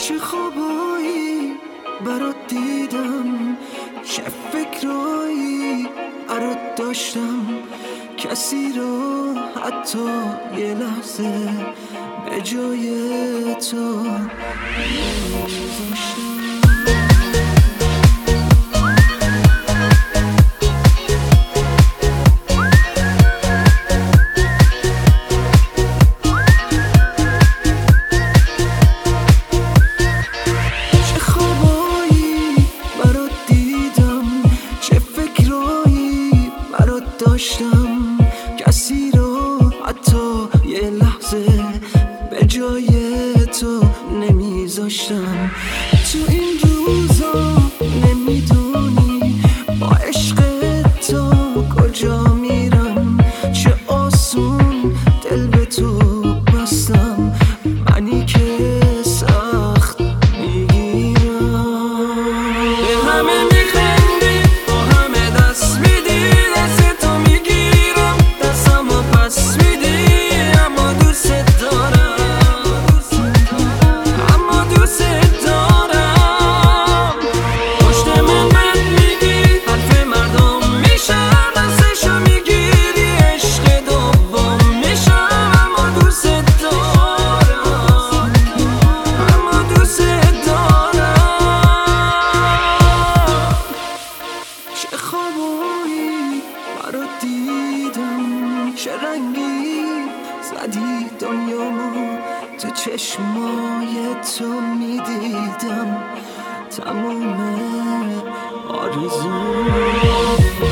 چه خوابایی برات دیدم، چه فکرایی برات داشتم، کسی رو حتی یه لحظه به جای تو نمی‌ذاشتم. داشتم کسی رو حتی یه لحظه به جای تو نمیذاشتم. تو این روزا نمیدونی با عشق تو کجا میرم، چه آسون دل به تو بستم، منی که سخت میگیرم. به همه میخندی، با همه دست میدی، چه خوابایی برات دیدم، چه رنگی زدی دنیامو، تو چشمای تو میدیدم تموم آرزو.